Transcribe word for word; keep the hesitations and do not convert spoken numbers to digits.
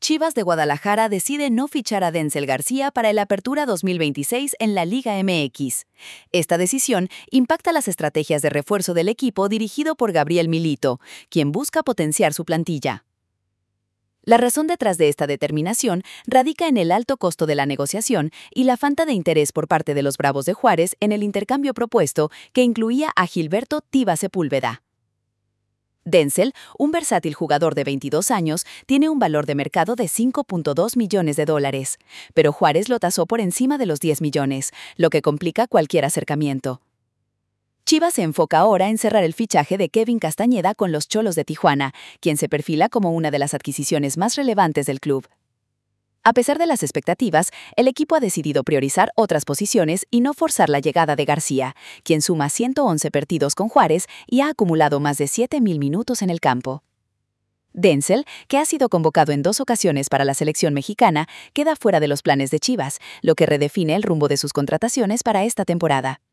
Chivas de Guadalajara decide no fichar a Denzel García para el Apertura dos mil veintiséis en la Liga M X. Esta decisión impacta las estrategias de refuerzo del equipo dirigido por Gabriel Milito, quien busca potenciar su plantilla. La razón detrás de esta determinación radica en el alto costo de la negociación y la falta de interés por parte de los Bravos de Juárez en el intercambio propuesto, que incluía a Gilberto Tiba Sepúlveda. Denzel, un versátil jugador de veintidós años, tiene un valor de mercado de cinco punto dos millones de dólares, pero Juárez lo tasó por encima de los diez millones, lo que complica cualquier acercamiento. Chivas se enfoca ahora en cerrar el fichaje de Kevin Castañeda con los Xolos de Tijuana, quien se perfila como una de las adquisiciones más relevantes del club. A pesar de las expectativas, el equipo ha decidido priorizar otras posiciones y no forzar la llegada de García, quien suma ciento once partidos con Juárez y ha acumulado más de siete mil minutos en el campo. Denzel, que ha sido convocado en dos ocasiones para la selección mexicana, queda fuera de los planes de Chivas, lo que redefine el rumbo de sus contrataciones para esta temporada.